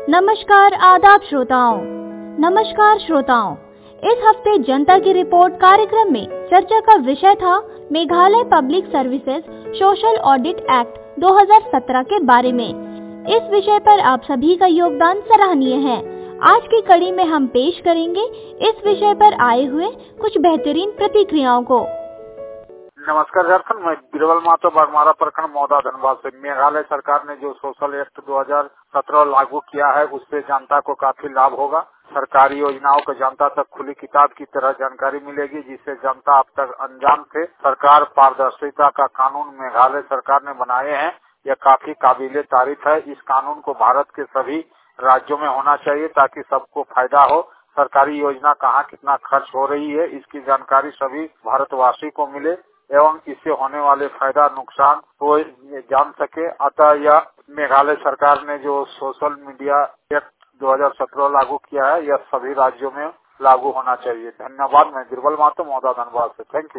नमस्कार श्रोताओं, इस हफ्ते जनता की रिपोर्ट कार्यक्रम में चर्चा का विषय था Meghalaya public services social audit act 2017 के बारे में। इस विषय पर आप सभी का योगदान सराहनीय है। आज की कड़ी में हम पेश करेंगे इस विषय पर आए हुए कुछ बेहतरीन प्रतिक्रियाओं को। नमस्कार झारखंड, मैं बीरबल महतो बरमारा प्रखंड मौदा धनबाद से। मेघालय सरकार ने जो सोशल एक्ट 2017 लागू किया है उससे जनता को काफी लाभ होगा। सरकारी योजनाओं को जनता तक खुली किताब की तरह जानकारी मिलेगी, जिससे जनता अब तक अनजान थे। सरकार पारदर्शिता का कानून मेघालय सरकार ने बनाए हैं, यह काफी काबिले तारीफ है। इस कानून को भारत के सभी राज्यों में होना चाहिए ताकि सबको फायदा हो। सरकारी योजना कहाँ कितना खर्च हो रही है इसकी जानकारी सभी भारतवासी को मिले एवं इससे होने वाले फायदा नुकसान को जान सके। अतः यह मेघालय सरकार ने जो सोशल मीडिया एक्ट 2017 लागू किया है यह सभी राज्यों में लागू होना चाहिए। धन्यवाद। मैं बीरबल महतो मौदा धनबाद से। Thank you.